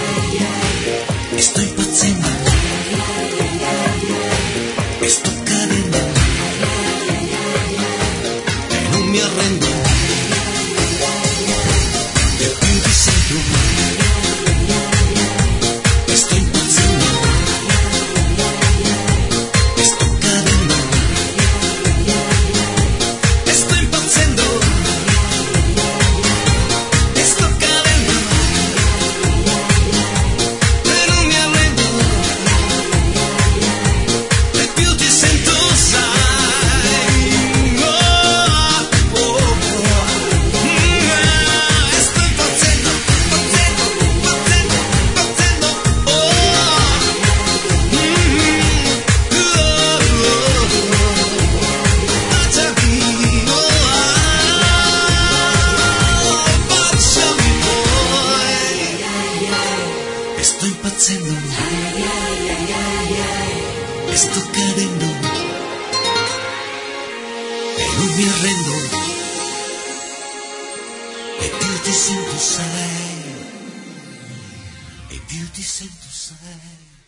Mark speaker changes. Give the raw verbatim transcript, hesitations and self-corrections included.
Speaker 1: e sto impazzendo e sto cadendo e non mi arrendo e più ti sento e sto impazzendo e sto cadendo e sto impazzendo e sto cadendo e non mi arrendo e più ti sento sai oh, oh, oh. Mm, e sto impazzendo impazzendo impazzendo impazzendo oh mm, oh, oh. Baciami oh, ah, baciami poi e sto impazzendo e sto cadendo e non mi arrendo e più ti sento sai e più ti sento sai